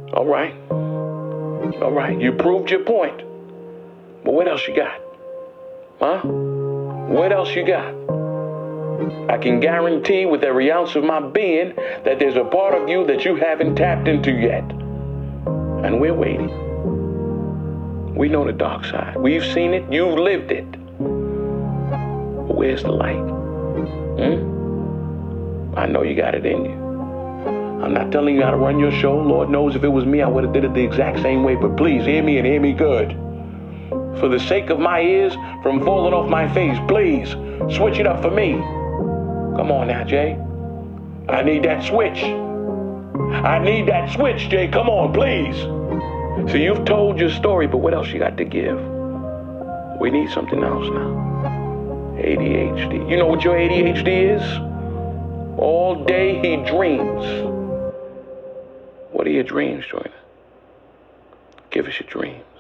All right. All right. You proved your point. But what else you got? Huh? What else you got? I can guarantee with every ounce of my being that there's a part of you that you haven't tapped into yet. And we're waiting. We know the dark side. We've seen it. You've lived it. But where's the light? I know you got it in you. I'm not telling you how to run your show. Lord knows if it was me, I would have did it the exact same way. But please hear me and hear me good. For the sake of my ears from falling off my face, please switch it up for me. Come on now, Jay. I need that switch. I need that switch, Jay. Come on, please. So you've told your story, but what else you got to give? We need something else now. ADHD. You know what your ADHD is? All day he dreams. What are your dreams, Joyner? Give us your dreams.